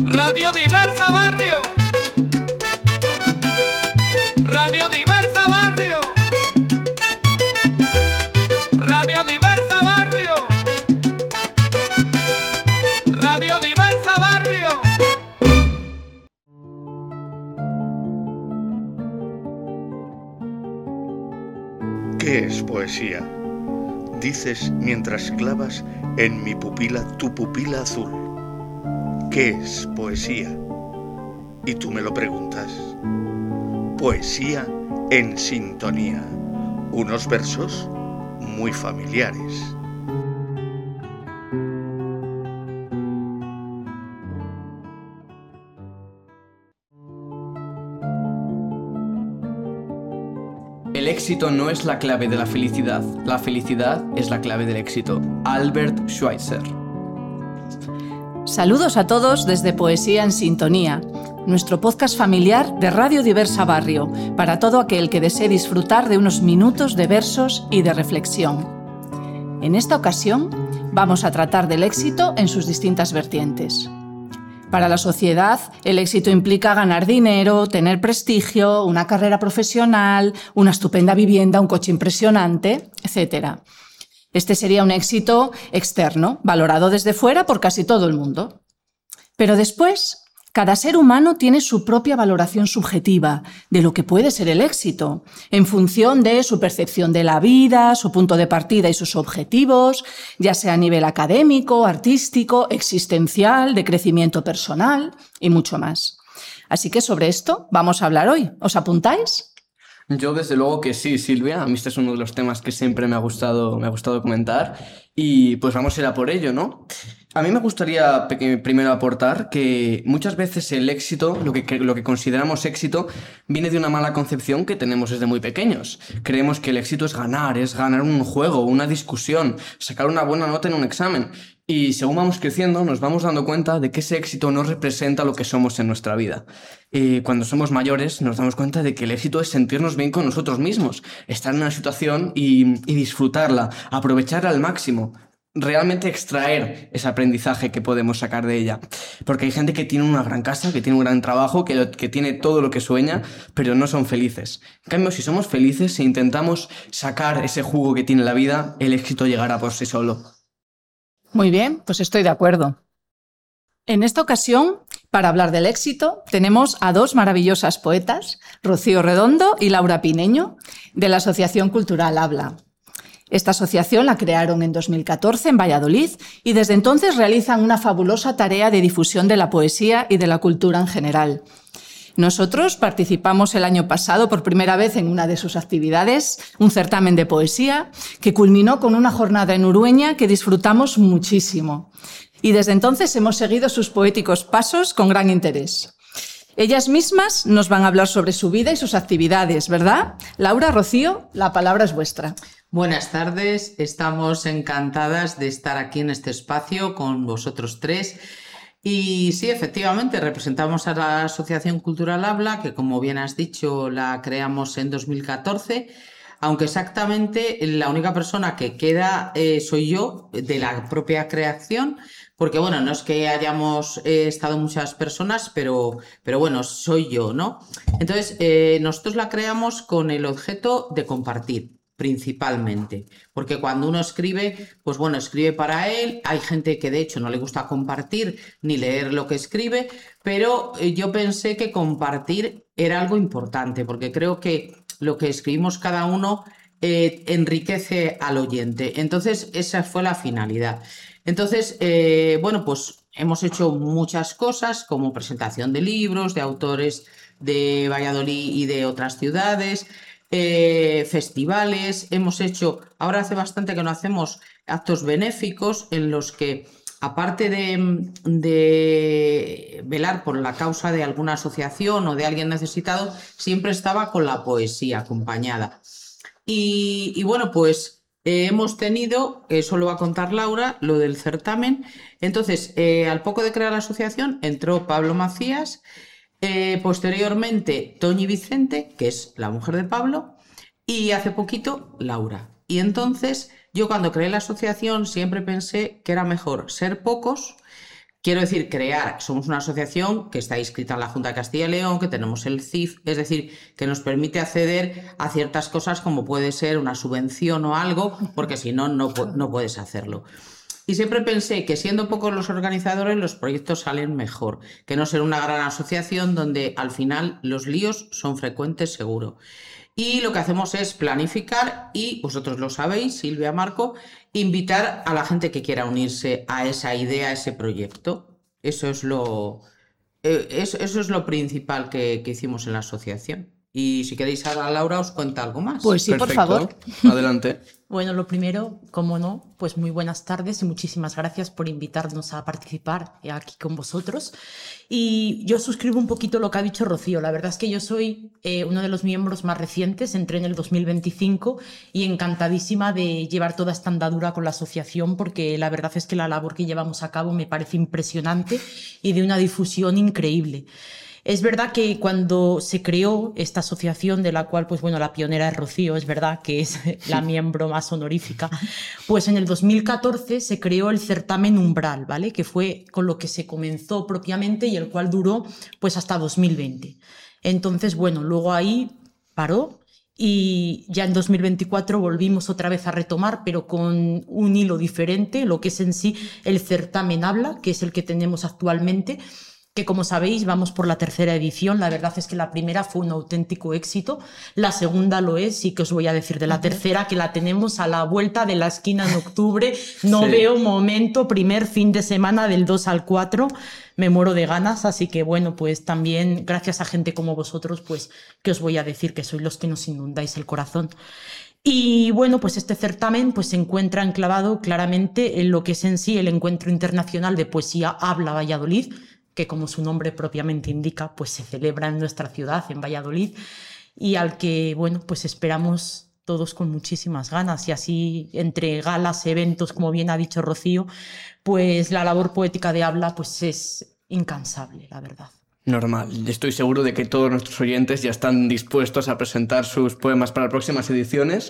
Radio Diversa Barrio. Radio Diversa Barrio. Radio Diversa Barrio. Radio Diversa Barrio. ¿Qué es poesía? Dices mientras clavas en mi pupila tu pupila azul. ¿Qué es poesía? Y tú me lo preguntas. Poesía en sintonía. Unos versos muy familiares. El éxito no es la clave de la felicidad es la clave del éxito. Albert Schweitzer. Saludos a todos desde Poesía en Sintonía, nuestro podcast familiar de Radio Diversa Barrio, para todo aquel que desee disfrutar de unos minutos de versos y de reflexión. En esta ocasión vamos a tratar del éxito en sus distintas vertientes. Para la sociedad, el éxito implica ganar dinero, tener prestigio, una carrera profesional, una estupenda vivienda, un coche impresionante, etc. Este sería un éxito externo, valorado desde fuera por casi todo el mundo. Pero después, cada ser humano tiene su propia valoración subjetiva de lo que puede ser el éxito, en función de su percepción de la vida, su punto de partida y sus objetivos, ya sea a nivel académico, artístico, existencial, de crecimiento personal y mucho más. Así que sobre esto vamos a hablar hoy. ¿Os apuntáis? Yo desde luego que sí, Silvia. A mí este es uno de los temas que siempre me ha gustado comentar y pues vamos a ir a por ello, ¿no? A mí me gustaría primero aportar que muchas veces el éxito, lo que consideramos éxito, viene de una mala concepción que tenemos desde muy pequeños. Creemos que el éxito es ganar un juego, una discusión, sacar una buena nota en un examen. Y según vamos creciendo, nos vamos dando cuenta de que ese éxito no representa lo que somos en nuestra vida. Cuando somos mayores, nos damos cuenta de que el éxito es sentirnos bien con nosotros mismos, estar en una situación y disfrutarla, aprovecharla al máximo. Realmente extraer ese aprendizaje que podemos sacar de ella. Porque hay gente que tiene una gran casa, que tiene un gran trabajo, que tiene todo lo que sueña, pero no son felices. En cambio, si somos felices e intentamos sacar ese jugo que tiene la vida, el éxito llegará por sí solo. Muy bien, pues estoy de acuerdo. En esta ocasión, para hablar del éxito, tenemos a dos maravillosas poetas, Rocío Redondo y Laura Pineño, de la Asociación Cultural Habla. Esta asociación la crearon en 2014 en Valladolid y desde entonces realizan una fabulosa tarea de difusión de la poesía y de la cultura en general. Nosotros participamos el año pasado por primera vez en una de sus actividades, un certamen de poesía, que culminó con una jornada en Urueña que disfrutamos muchísimo. Y desde entonces hemos seguido sus poéticos pasos con gran interés. Ellas mismas nos van a hablar sobre su vida y sus actividades, ¿verdad? Laura, Rocío, la palabra es vuestra. Buenas tardes, estamos encantadas de estar aquí en este espacio con vosotros tres. Y sí, efectivamente, representamos a la Asociación Cultural Habla, que como bien has dicho, la creamos en 2014, aunque exactamente la única persona que queda soy yo, de la propia creación, porque bueno, no es que hayamos estado muchas personas, pero bueno, soy yo, ¿no? Entonces, nosotros la creamos con el objeto de compartir, principalmente, porque cuando uno escribe, pues bueno, escribe para él. Hay gente que de hecho no le gusta compartir ni leer lo que escribe, pero yo pensé que compartir era algo importante, porque creo que lo que escribimos cada uno enriquece al oyente. Entonces esa fue la finalidad. Entonces, bueno, pues hemos hecho muchas cosas, como presentación de libros, de autores de Valladolid y de otras ciudades, festivales. Hemos hecho, ahora hace bastante que no hacemos actos benéficos en los que, aparte de velar por la causa de alguna asociación o de alguien necesitado, siempre estaba con la poesía acompañada. Y bueno, pues hemos tenido, eso lo va a contar Laura, lo del certamen. Entonces, al poco de crear la asociación, entró Pablo Macías. Posteriormente, Toñi Vicente, que es la mujer de Pablo, y hace poquito, Laura. Y entonces, yo cuando creé la asociación siempre pensé que era mejor ser pocos quiero decir, somos una asociación que está inscrita en la Junta de Castilla y León, que tenemos el CIF, es decir, que nos permite acceder a ciertas cosas como puede ser una subvención o algo, porque si no, no puedes hacerlo. Y siempre pensé que siendo pocos los organizadores, los proyectos salen mejor, que no ser una gran asociación donde al final los líos son frecuentes seguro. Y lo que hacemos es planificar y, vosotros lo sabéis, Silvia, Marco, invitar a la gente que quiera unirse a esa idea, a ese proyecto. Eso es lo principal que hicimos en la asociación. Y si queréis, ahora Laura os cuenta algo más. Pues sí, Perfecto. por favor. Adelante. Bueno, lo primero, como no, pues muy buenas tardes y muchísimas gracias por invitarnos a participar aquí con vosotros. Y yo suscribo un poquito lo que ha dicho Rocío. La verdad es que yo soy uno de los miembros más recientes, entré en el 2025 y encantadísima de llevar toda esta andadura con la asociación, porque la verdad es que la labor que llevamos a cabo me parece impresionante y de una difusión increíble. Es verdad que cuando se creó esta asociación, de la cual, pues bueno, la pionera es Rocío, es verdad que es la miembro más honorífica, pues en el 2014 se creó el certamen Umbral, ¿vale? Que fue con lo que se comenzó propiamente y el cual duró pues hasta 2020. Entonces, bueno, luego ahí paró y ya en 2024 volvimos otra vez a retomar, pero con un hilo diferente, lo que es en sí el certamen Habla, que es el que tenemos actualmente, que como sabéis vamos por la tercera edición. La verdad es que la primera fue un auténtico éxito, la segunda lo es, y que os voy a decir de la tercera, que la tenemos a la vuelta de la esquina en octubre. No Sí. veo momento, primer fin de semana del 2 al 4, me muero de ganas, así que bueno, pues también gracias a gente como vosotros, pues que os voy a decir que sois los que nos inundáis el corazón. Y bueno, pues este certamen pues, se encuentra enclavado claramente en lo que es en sí el Encuentro Internacional de Poesía Habla Valladolid, que como su nombre propiamente indica, pues se celebra en nuestra ciudad, en Valladolid, y al que, bueno, pues esperamos todos con muchísimas ganas. Y así, entre galas, eventos, como bien ha dicho Rocío, pues la labor poética de Habla pues es incansable, la verdad. Normal. Estoy seguro de que todos nuestros oyentes ya están dispuestos a presentar sus poemas para próximas ediciones.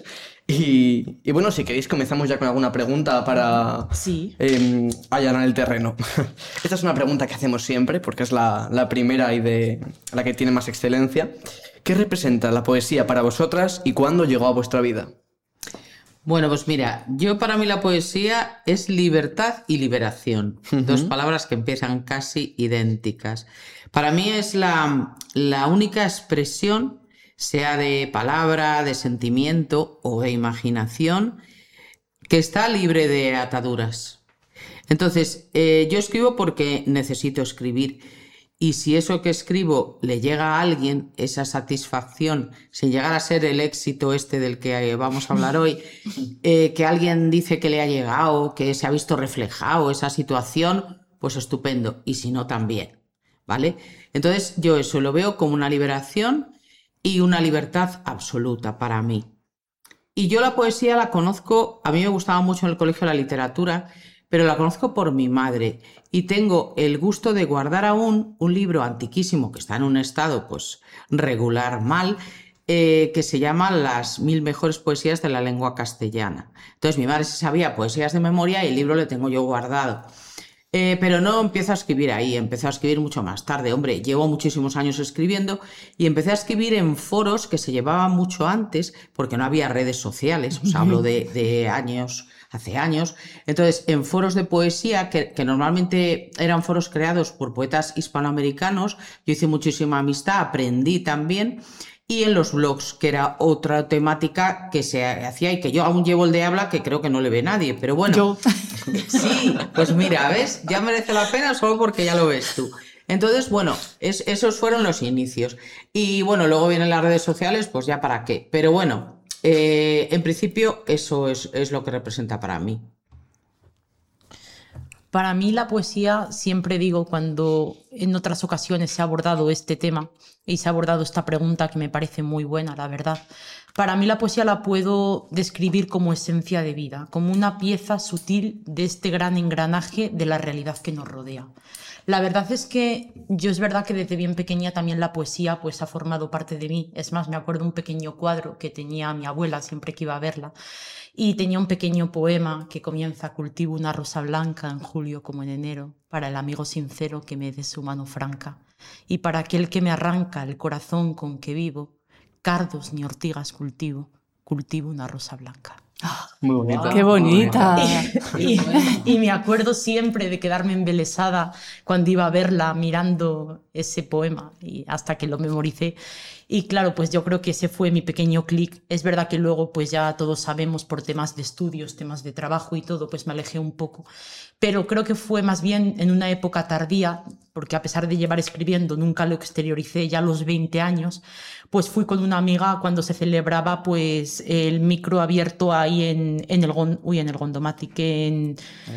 Y bueno, si queréis comenzamos ya con alguna pregunta para Sí. allanar el terreno. Esta es una pregunta que hacemos siempre porque es la primera y de la que tiene más excelencia. ¿Qué representa la poesía para vosotras y cuándo llegó a vuestra vida? Bueno, pues mira, para mí la poesía es libertad y liberación. Dos palabras que empiezan casi idénticas. Para mí es la única expresión, sea de palabra, de sentimiento o de imaginación, que está libre de ataduras. Entonces, yo escribo porque necesito escribir. Y si eso que escribo le llega a alguien, esa satisfacción, si llegara a ser el éxito este del que vamos a hablar hoy, que alguien dice que le ha llegado, que se ha visto reflejado esa situación, pues estupendo. Y si no, también, ¿vale? Entonces yo eso lo veo como una liberación y una libertad absoluta para mí. Y yo la poesía la conozco, a mí me gustaba mucho en el colegio la literatura, pero la conozco por mi madre y tengo el gusto de guardar aún un libro antiquísimo que está en un estado pues regular mal, que se llama Las 1000 mejores poesías de la lengua castellana. Entonces mi madre se sabía poesías de memoria y el libro lo tengo yo guardado. Pero no empiezo a escribir ahí, empecé a escribir mucho más tarde. Hombre, llevo muchísimos años escribiendo y empecé a escribir en foros que se llevaban mucho antes porque no había redes sociales, os hablo de años, hace años. Entonces, en foros de poesía, que normalmente eran foros creados por poetas hispanoamericanos, yo hice muchísima amistad, aprendí también. Y en los blogs, que era otra temática que se hacía y que yo aún llevo el de Habla, que creo que no le ve nadie, pero bueno. Yo. Sí, pues mira, ¿ves? Ya merece la pena solo porque ya lo ves tú. Entonces, bueno, esos fueron los inicios. Y bueno, luego vienen las redes sociales, pues ya para qué. Pero bueno, en principio eso es lo que representa para mí. Para mí la poesía, siempre digo cuando en otras ocasiones se ha abordado este tema y se ha abordado esta pregunta que me parece muy buena, la verdad. Para mí la poesía la puedo describir como esencia de vida, como una pieza sutil de este gran engranaje de la realidad que nos rodea. La verdad es que yo es verdad que desde bien pequeña también la poesía pues ha formado parte de mí. Es más, me acuerdo un pequeño cuadro que tenía mi abuela siempre que iba a verla y tenía un pequeño poema que comienza: cultivo una rosa blanca en julio como en enero, para el amigo sincero que me dé su mano franca y para aquel que me arranca el corazón con que vivo, cardos ni ortigas cultivo, cultivo una rosa blanca. Muy bonita. ¡Qué bonita! Y me acuerdo siempre de quedarme embelesada cuando iba a verla mirando ese poema y hasta que lo memoricé. Y claro, pues yo creo que ese fue mi pequeño clic. Es verdad que luego pues ya todos sabemos por temas de estudios, temas de trabajo y todo, pues me alejé un poco. Pero creo que fue más bien en una época tardía, porque a pesar de llevar escribiendo nunca lo exterioricé, ya a los 20 años, pues fui con una amiga cuando se celebraba pues el micro abierto ahí en el Gondomatic, en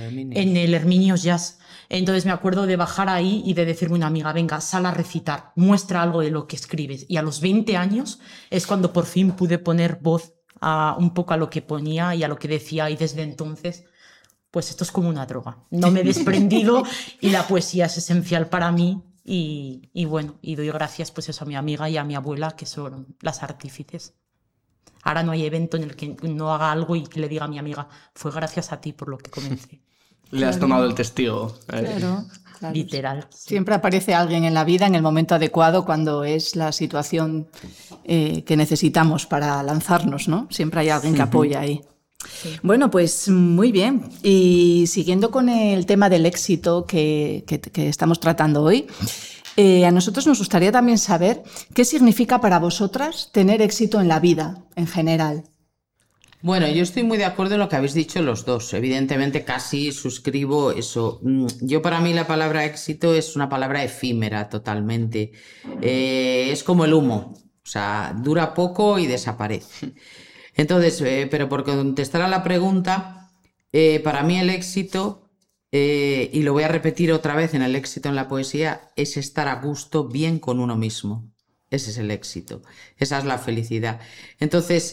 el Herminios Jazz. Entonces me acuerdo de bajar ahí y de decirme a una amiga: venga, sal a recitar, muestra algo de lo que escribes. Y a los 20 años es cuando por fin pude poner voz un poco a lo que ponía y a lo que decía, y desde entonces pues esto es como una droga. No me he desprendido y la poesía es esencial para mí. Y bueno, y doy gracias pues eso a mi amiga y a mi abuela, que son las artífices. Ahora no hay evento en el que no haga algo y que le diga a mi amiga: fue gracias a ti por lo que comencé. Le has tomado el testigo. Claro. Literal. Siempre aparece alguien en la vida en el momento adecuado cuando es la situación que necesitamos para lanzarnos, ¿no? Siempre hay alguien que apoya ahí. Sí. Bueno, pues muy bien. Y siguiendo con el tema del éxito que estamos tratando hoy, a nosotros nos gustaría también saber qué significa para vosotras tener éxito en la vida en general. Bueno, yo estoy muy de acuerdo en lo que habéis dicho los dos. Evidentemente casi suscribo eso. Yo, para mí, la palabra éxito es una palabra efímera totalmente. Es como el humo. O sea, dura poco y desaparece. Entonces, pero por contestar a la pregunta, para mí el éxito, y lo voy a repetir otra vez, en el éxito en la poesía, es estar a gusto bien con uno mismo. Ese es el éxito. Esa es la felicidad. Entonces,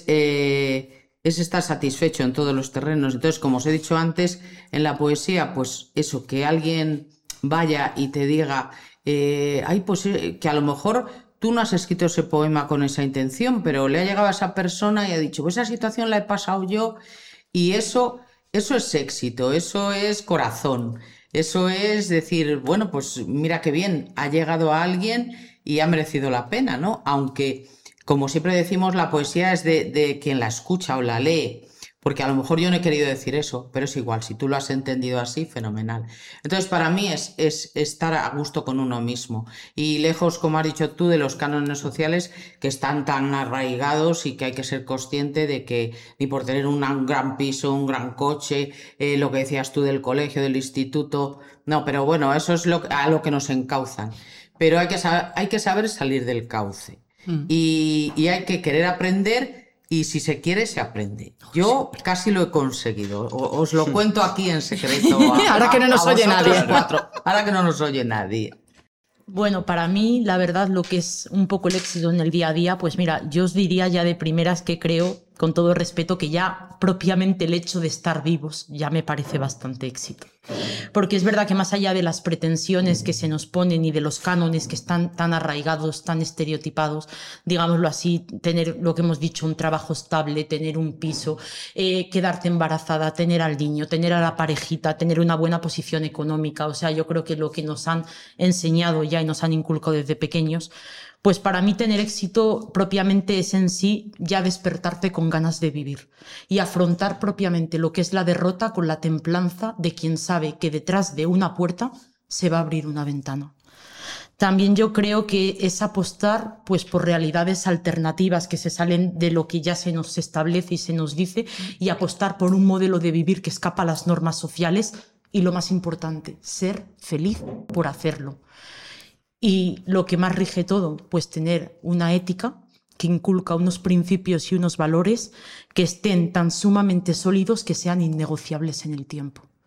es estar satisfecho en todos los terrenos. Entonces, como os he dicho antes, en la poesía, pues eso, que alguien vaya y te diga, pues que a lo mejor tú no has escrito ese poema con esa intención, pero le ha llegado a esa persona y ha dicho: pues esa situación la he pasado yo, y eso es éxito, eso es corazón, eso es decir, bueno, pues mira qué bien, ha llegado a alguien y ha merecido la pena, ¿no? Aunque, como siempre decimos, la poesía es de quien la escucha o la lee, porque a lo mejor yo no he querido decir eso, pero es igual, si tú lo has entendido así, fenomenal. Entonces, para mí es estar a gusto con uno mismo y lejos, como has dicho tú, de los cánones sociales que están tan arraigados y que hay que ser consciente de que ni por tener un gran piso, un gran coche, lo que decías tú del colegio, del instituto, no, pero bueno, eso es a lo que nos encauzan. Pero hay que saber salir del cauce. Y hay que querer aprender, y si se quiere, se aprende. Yo casi lo he conseguido. Os lo cuento aquí en secreto. Ahora que no nos oye nadie. Ahora que no nos oye nadie. Bueno, para mí, la verdad, lo que es un poco el éxito en el día a día, pues mira, yo os diría ya de primeras que creo, con todo respeto, que ya propiamente el hecho de estar vivos ya me parece bastante éxito. Porque es verdad que más allá de las pretensiones que se nos ponen y de los cánones que están tan arraigados, tan estereotipados, digámoslo así, tener lo que hemos dicho, un trabajo estable, tener un piso, quedarte embarazada, tener al niño, tener a la parejita, tener una buena posición económica, o sea, yo creo que lo que nos han enseñado ya y nos han inculcado desde pequeños, pues para mí tener éxito propiamente es en sí ya despertarte con ganas de vivir y afrontar propiamente lo que es la derrota con la templanza de quien sabe que detrás de una puerta se va a abrir una ventana. También yo creo que es apostar pues, por realidades alternativas que se salen de lo que ya se nos establece y se nos dice, y apostar por un modelo de vivir que escapa a las normas sociales y, lo más importante, ser feliz por hacerlo. Y lo que más rige todo, pues tener una ética que inculca unos principios y unos valores que estén tan sumamente sólidos que sean innegociables en el tiempo.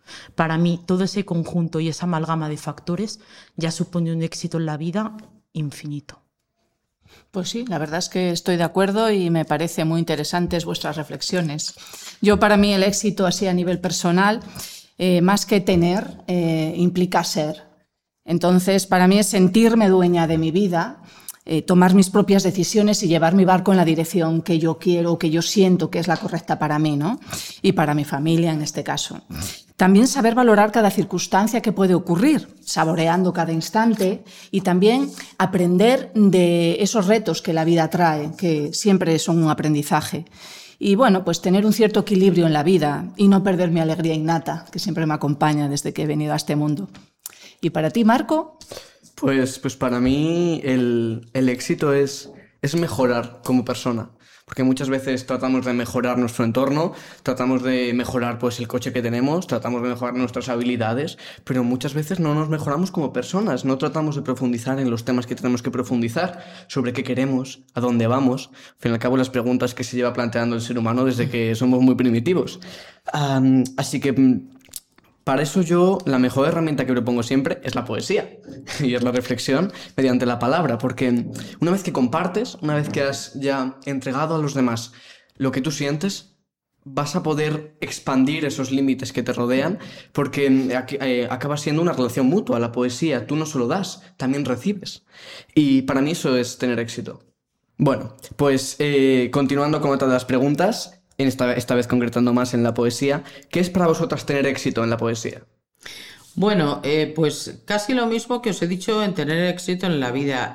Para mí, todo ese conjunto y esa amalgama de factores ya supone un éxito en la vida infinito. Pues sí, la verdad es que estoy de acuerdo y me parecen muy interesantes vuestras reflexiones. Para mí el éxito así a nivel personal, más que tener, implica ser. Entonces, para mí es sentirme dueña de mi vida, tomar mis propias decisiones y llevar mi barco en la dirección que yo quiero, que yo siento que es la correcta para mí, ¿no? Y para mi familia en este caso. También saber valorar cada circunstancia que puede ocurrir, saboreando cada instante, y también aprender de esos retos que la vida trae, que siempre son un aprendizaje. Y bueno, pues tener un cierto equilibrio en la vida y no perder mi alegría innata, que siempre me acompaña desde que he venido a este mundo. ¿Y para ti, Marco? Pues para mí el éxito es mejorar como persona. Porque muchas veces tratamos de mejorar nuestro entorno, tratamos de mejorar pues el coche que tenemos, tratamos de mejorar nuestras habilidades, pero muchas veces no nos mejoramos como personas, no tratamos de profundizar en los temas que tenemos que profundizar, sobre qué queremos, a dónde vamos. Al fin y al cabo, las preguntas que se lleva planteando el ser humano desde que somos muy primitivos. Así que para eso la mejor herramienta que propongo siempre es la poesía y es la reflexión mediante la palabra, porque una vez que compartes, una vez que has ya entregado a los demás lo que tú sientes, vas a poder expandir esos límites que te rodean, porque acaba siendo una relación mutua. La poesía, tú no solo das, también recibes. Y para mí eso es tener éxito. Bueno, pues continuando con otra de las preguntas, esta vez concretando más en la poesía, ¿qué es para vosotras tener éxito en la poesía? Bueno, pues casi lo mismo que os he dicho en tener éxito en la vida.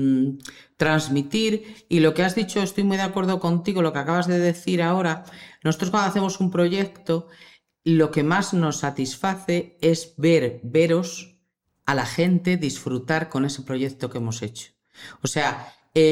Transmitir, y lo que has dicho, estoy muy de acuerdo contigo, lo que acabas de decir ahora. Nosotros cuando hacemos un proyecto, lo que más nos satisface es veros a la gente disfrutar con ese proyecto que hemos hecho. O sea,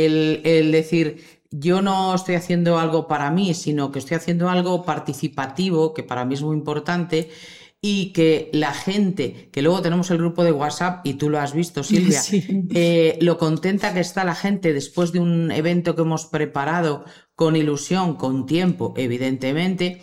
el decir, yo no estoy haciendo algo para mí, sino que estoy haciendo algo participativo, que para mí es muy importante, y que la gente, que luego tenemos el grupo de WhatsApp, y tú lo has visto, Silvia, Sí. Lo contenta que está la gente después de un evento que hemos preparado con ilusión, con tiempo, evidentemente,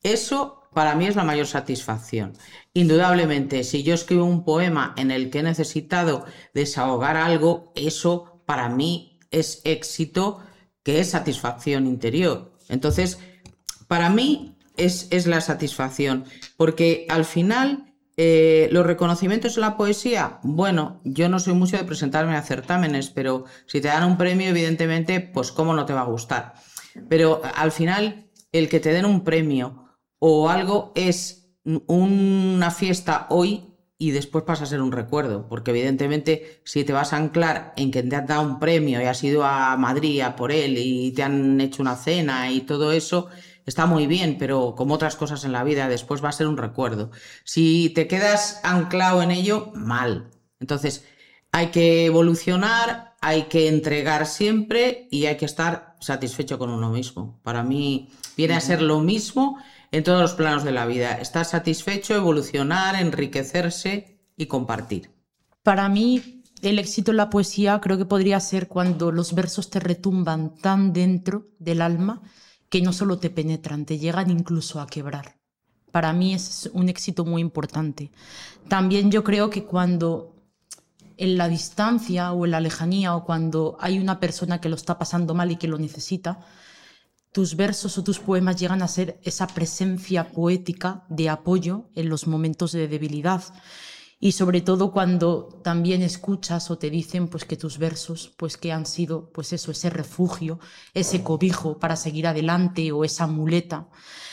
eso para mí es la mayor satisfacción. Indudablemente, si yo escribo un poema en el que he necesitado desahogar algo, eso para mí es éxito, que es satisfacción interior. Entonces, para mí es la satisfacción, porque al final los reconocimientos en la poesía, bueno, yo no soy mucho de presentarme a certámenes, pero si te dan un premio, evidentemente, pues cómo no te va a gustar. Pero al final, el que te den un premio o algo es una fiesta hoy y después pasa a ser un recuerdo, porque evidentemente si te vas a anclar en que te han dado un premio y has ido a Madrid a por él y te han hecho una cena y todo eso, está muy bien, pero como otras cosas en la vida, después va a ser un recuerdo. Si te quedas anclado en ello, mal. Entonces, hay que evolucionar, hay que entregar siempre y hay que estar satisfecho con uno mismo. Para mí viene a ser lo mismo en todos los planos de la vida. Estar satisfecho, evolucionar, enriquecerse y compartir. Para mí, el éxito en la poesía creo que podría ser cuando los versos te retumban tan dentro del alma que no solo te penetran, te llegan incluso a quebrar. Para mí es un éxito muy importante. También yo creo que cuando en la distancia o en la lejanía o cuando hay una persona que lo está pasando mal y que lo necesita, tus versos o tus poemas llegan a ser esa presencia poética de apoyo en los momentos de debilidad. Y sobre todo cuando también escuchas o te dicen pues que tus versos pues que han sido pues eso, ese refugio, ese cobijo para seguir adelante o esa muleta,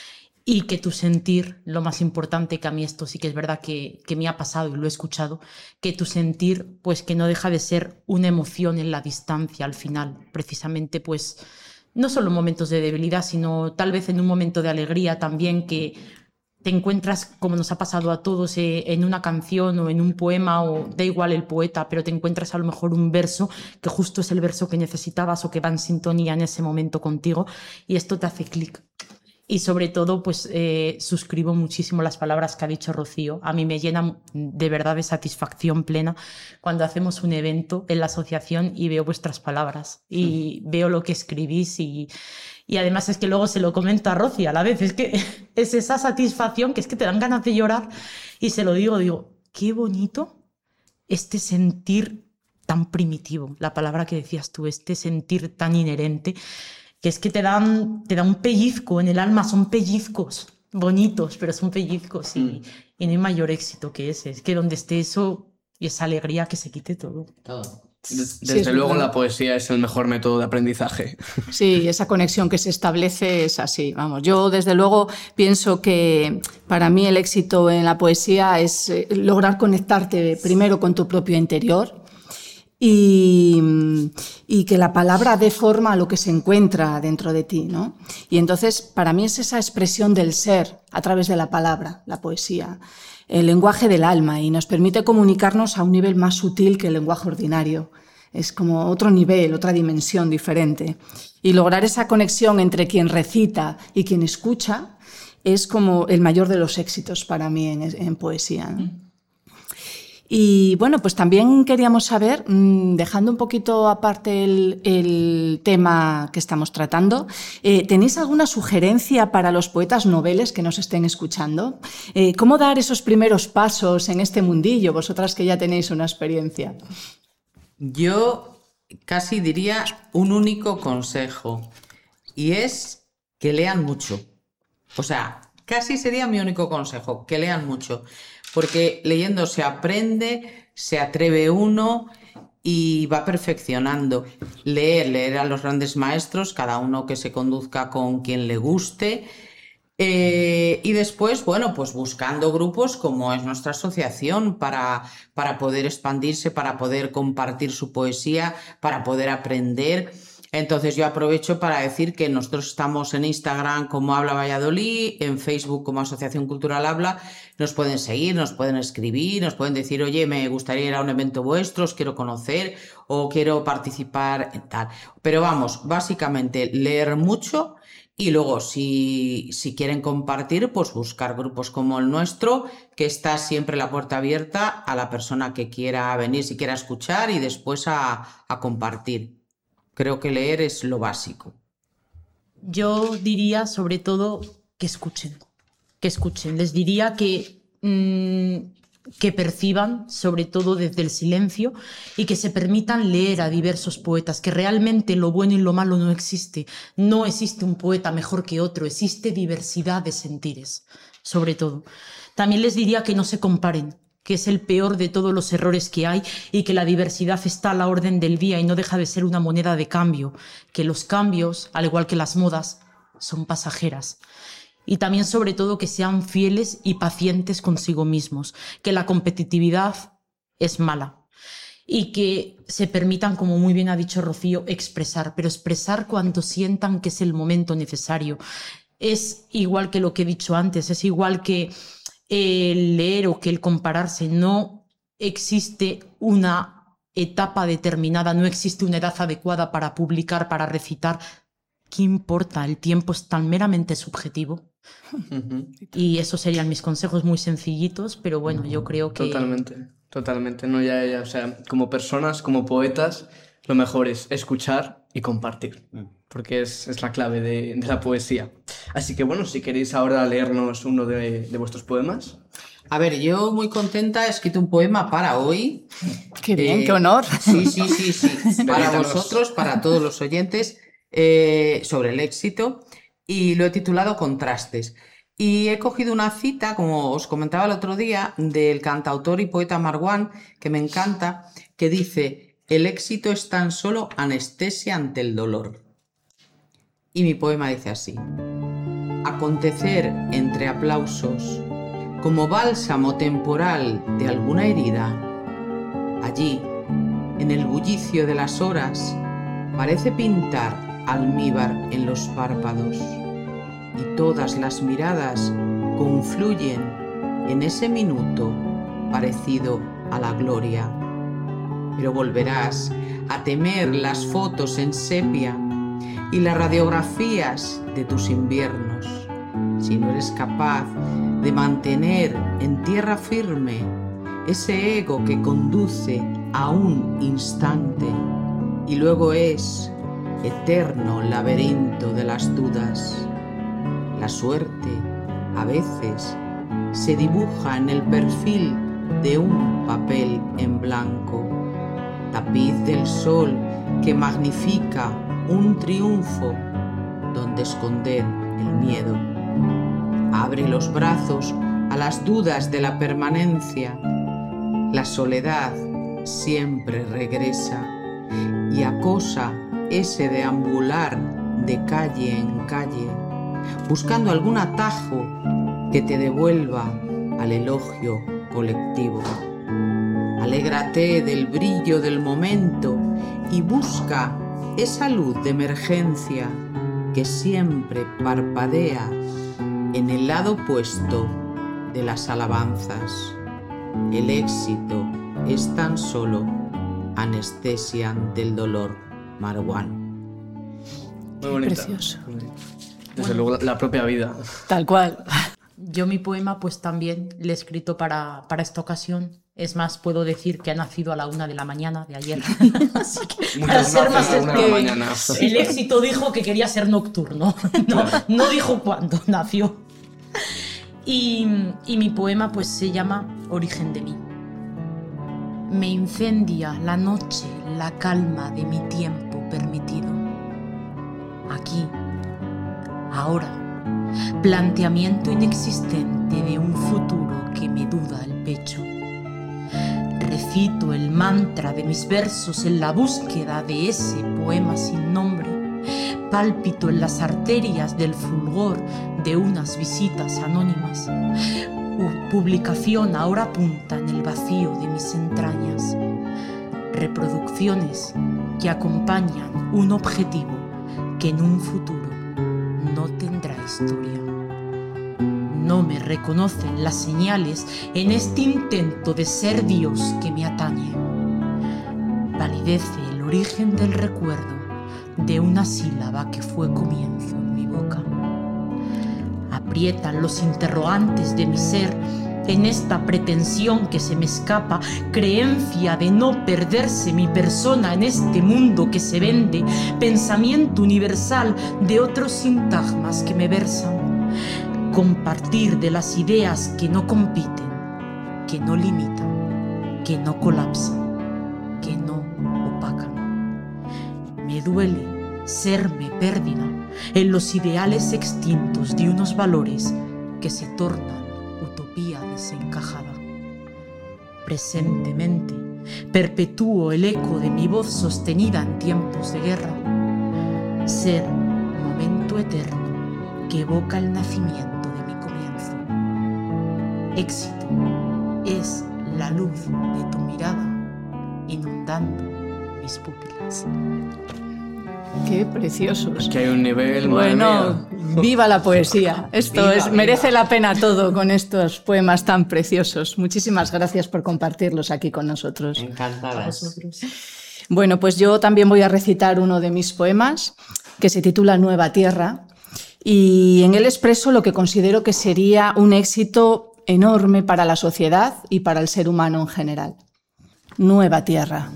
y que tu sentir, lo más importante, que a mí esto sí que es verdad que me ha pasado y lo he escuchado, que tu sentir pues que no deja de ser una emoción en la distancia al final, precisamente pues no solo en momentos de debilidad, sino tal vez en un momento de alegría también, que te encuentras, como nos ha pasado a todos, en una canción o en un poema, o da igual el poeta, pero te encuentras a lo mejor un verso que justo es el verso que necesitabas o que va en sintonía en ese momento contigo, y esto te hace clic. Y sobre todo, pues suscribo muchísimo las palabras que ha dicho Rocío. A mí me llena de verdad de satisfacción plena cuando hacemos un evento en la asociación y veo vuestras palabras y veo lo que escribís y además es que luego se lo comento a Rocío a la vez. Es que es esa satisfacción que es que te dan ganas de llorar y se lo digo, qué bonito este sentir tan primitivo, la palabra que decías tú, este sentir tan inherente, que es que te da un pellizco en el alma, son pellizcos bonitos, pero son pellizcos y no hay mayor éxito que ese. Es que donde esté eso y esa alegría que se quite todo. Desde luego la poesía es el mejor método de aprendizaje. Sí, esa conexión que se establece es así. Vamos, yo desde luego pienso que para mí el éxito en la poesía es lograr conectarte primero con tu propio interior y que la palabra dé forma a lo que se encuentra dentro de ti, ¿no? Y entonces para mí es esa expresión del ser a través de la palabra, la poesía, el lenguaje del alma, y nos permite comunicarnos a un nivel más sutil que el lenguaje ordinario. Es como otro nivel, otra dimensión diferente. Y lograr esa conexión entre quien recita y quien escucha es como el mayor de los éxitos para mí en poesía, ¿no? Y bueno, pues también queríamos saber, dejando un poquito aparte el tema que estamos tratando, ¿tenéis alguna sugerencia para los poetas noveles que nos estén escuchando? ¿Cómo dar esos primeros pasos en este mundillo, vosotras que ya tenéis una experiencia? Yo casi diría un único consejo, y es que lean mucho. O sea, casi sería mi único consejo, que lean mucho. Porque leyendo se aprende, se atreve uno y va perfeccionando. Leer a los grandes maestros, cada uno que se conduzca con quien le guste. Y después, bueno, pues buscando grupos como es nuestra asociación para poder expandirse, para poder compartir su poesía, para poder aprender. Entonces yo aprovecho para decir que nosotros estamos en Instagram como Habla Valladolid, en Facebook como Asociación Cultural Habla. Nos pueden seguir, nos pueden escribir, nos pueden decir, oye, me gustaría ir a un evento vuestro, os quiero conocer o quiero participar en tal. Pero vamos, básicamente leer mucho y luego si quieren compartir, pues buscar grupos como el nuestro, que está siempre la puerta abierta a la persona que quiera venir, si quiera escuchar y después a compartir. Creo que leer es lo básico. Yo diría sobre todo que escuchen. Les diría que perciban, sobre todo desde el silencio, y que se permitan leer a diversos poetas, que realmente lo bueno y lo malo no existe. No existe un poeta mejor que otro, existe diversidad de sentires, sobre todo. También les diría que no se comparen, que es el peor de todos los errores que hay y que la diversidad está a la orden del día y no deja de ser una moneda de cambio, que los cambios, al igual que las modas, son pasajeras. Y también, sobre todo, que sean fieles y pacientes consigo mismos, que la competitividad es mala y que se permitan, como muy bien ha dicho Rocío, expresar, pero expresar cuando sientan que es el momento necesario. Es igual que lo que he dicho antes, es igual que el leer o que el compararse. No existe una etapa determinada, no existe una edad adecuada para publicar, para recitar. ¿Qué importa? El tiempo es tan meramente subjetivo. Y esos serían mis consejos muy sencillitos, pero bueno, yo creo que... Totalmente. No, ya, o sea, como personas, como poetas, lo mejor es escuchar y compartir, porque es la clave de la poesía. Así que bueno, si queréis ahora leernos uno de vuestros poemas. A ver, yo muy contenta he escrito un poema para hoy. ¡Qué bien, qué honor! Sí. Para vosotros, para todos los oyentes, sobre el éxito, y lo he titulado Contrastes. Y he cogido una cita, como os comentaba el otro día, del cantautor y poeta Marwan, que me encanta, que dice: el éxito es tan solo anestesia ante el dolor. Y mi poema dice así: acontecer entre aplausos, como bálsamo temporal de alguna herida, allí, en el bullicio de las horas, parece pintar almíbar en los párpados, y todas las miradas confluyen en ese minuto parecido a la gloria. Pero volverás a temer las fotos en sepia y las radiografías de tus inviernos, si no eres capaz de mantener en tierra firme ese ego que conduce a un instante y luego es eterno laberinto de las dudas. La suerte a veces se dibuja en el perfil de un papel en blanco, tapiz del sol que magnifica un triunfo donde esconder el miedo. Abre los brazos a las dudas de la permanencia. La soledad siempre regresa y acosa ese deambular de calle en calle, buscando algún atajo que te devuelva al elogio colectivo. Alégrate del brillo del momento y busca esa luz de emergencia que siempre parpadea en el lado opuesto de las alabanzas. El éxito es tan solo anestesia ante el dolor. Marwan. Muy bonita. Precioso. Desde luego la propia vida. Tal cual. Yo mi poema pues también le he escrito para esta ocasión. Es más, puedo decir que ha nacido a la 1 de la mañana de ayer. Así que para Muchas ser más gracias, a la 1 de la mañana. el éxito dijo que quería ser nocturno. No dijo cuándo nació. Y mi poema pues se llama Origen de mí. Me incendia la noche la calma de mi tiempo permitido. Aquí, ahora, planteamiento inexistente de un futuro que me duda el pecho. Recito el mantra de mis versos en la búsqueda de ese poema sin nombre. Pálpito en las arterias del fulgor de unas visitas anónimas. Publicación ahora punta en el vacío de mis entrañas. Reproducciones que acompañan un objetivo que en un futuro no tendrá historia. No me reconocen las señales en este intento de ser Dios que me atañe. Palidece el origen del recuerdo de una sílaba que fue comienzo en mi boca. Aprietan los interrogantes de mi ser en esta pretensión que se me escapa, creencia de no perderse mi persona en este mundo que se vende, pensamiento universal de otros sintagmas que me versan, compartir de las ideas que no compiten, que no limitan, que no colapsan, que no opacan. Me duele serme pérdida en los ideales extintos de unos valores que se tornan utopía desencajada. Presentemente perpetúo el eco de mi voz sostenida en tiempos de guerra. Ser momento eterno que evoca el nacimiento de mi comienzo. Éxito es la luz de tu mirada inundando mis pupilas. Qué preciosos. Que hay un nivel, madre Bueno, mía. viva la poesía. Esto merece la pena todo con estos poemas tan preciosos. Muchísimas gracias por compartirlos aquí con nosotros. Encantadas. Bueno, pues yo también voy a recitar uno de mis poemas que se titula Nueva Tierra y en él expreso lo que considero que sería un éxito enorme para la sociedad y para el ser humano en general. Nueva Tierra.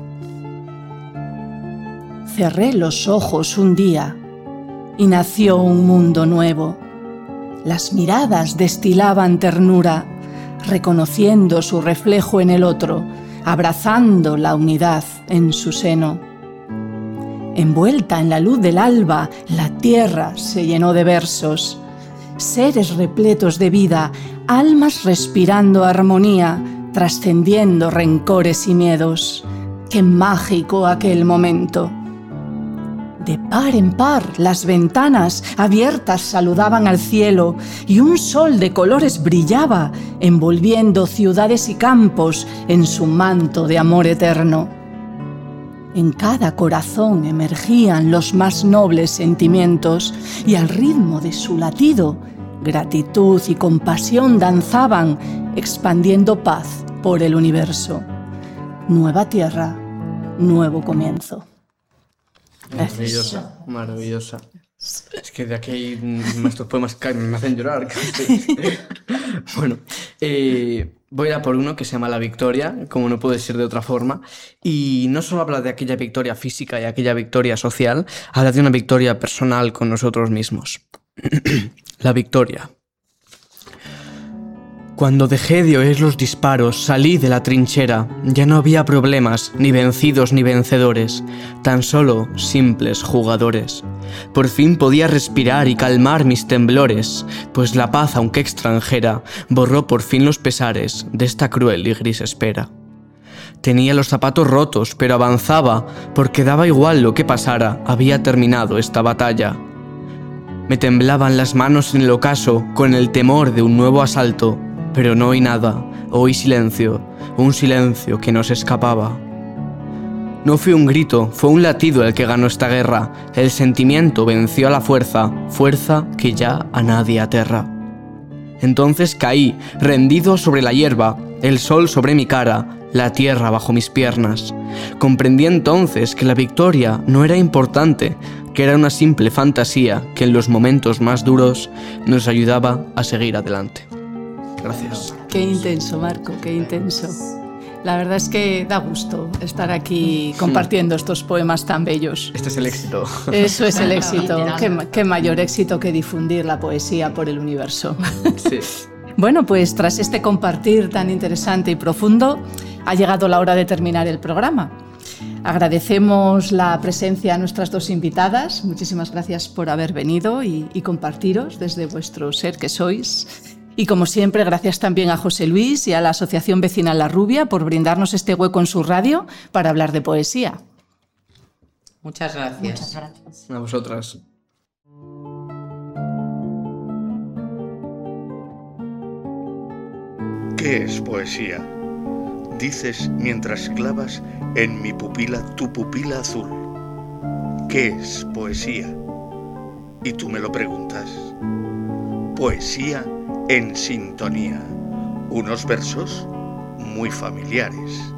Cerré los ojos un día y nació un mundo nuevo. Las miradas destilaban ternura, reconociendo su reflejo en el otro, abrazando la unidad en su seno. Envuelta en la luz del alba, la tierra se llenó de versos. Seres repletos de vida, almas respirando armonía, trascendiendo rencores y miedos. ¡Qué mágico aquel momento! De par en par, las ventanas abiertas saludaban al cielo y un sol de colores brillaba, envolviendo ciudades y campos en su manto de amor eterno. En cada corazón emergían los más nobles sentimientos y al ritmo de su latido, gratitud y compasión danzaban, expandiendo paz por el universo. Nueva tierra, nuevo comienzo. Maravillosa, maravillosa. Es que de aquí estos poemas me hacen llorar casi. Bueno, voy a por uno que se llama La Victoria, como no puede ser de otra forma. Y no solo habla de aquella victoria física y aquella victoria social, habla de una victoria personal con nosotros mismos. La victoria. Cuando dejé de oír los disparos, salí de la trinchera. Ya no había problemas, ni vencidos ni vencedores, tan solo simples jugadores. Por fin podía respirar y calmar mis temblores, pues la paz, aunque extranjera, borró por fin los pesares de esta cruel y gris espera. Tenía los zapatos rotos, pero avanzaba, porque daba igual lo que pasara, había terminado esta batalla. Me temblaban las manos en el ocaso, con el temor de un nuevo asalto, pero no oí nada, oí silencio, un silencio que no se escapaba. No fue un grito, fue un latido el que ganó esta guerra, el sentimiento venció a la fuerza, fuerza que ya a nadie aterra. Entonces caí, rendido sobre la hierba, el sol sobre mi cara, la tierra bajo mis piernas. Comprendí entonces que la victoria no era importante, que era una simple fantasía que en los momentos más duros nos ayudaba a seguir adelante. Gracias. Qué intenso, Marco, qué intenso. La verdad es que da gusto estar aquí compartiendo estos poemas tan bellos. Este es el éxito. Eso es el éxito. Qué mayor éxito que difundir la poesía por el universo. Sí. Bueno, pues tras este compartir tan interesante y profundo, ha llegado la hora de terminar el programa. Agradecemos la presencia a nuestras dos invitadas. Muchísimas gracias por haber venido y compartiros desde vuestro ser que sois. Y como siempre, gracias también a José Luis y a la Asociación Vecinal La Rubia por brindarnos este hueco en su radio para hablar de poesía. Muchas gracias. Muchas gracias. A vosotras. ¿Qué es poesía? Dices mientras clavas en mi pupila tu pupila azul. ¿Qué es poesía? Y tú me lo preguntas. Poesía en sintonía. Unos versos muy familiares.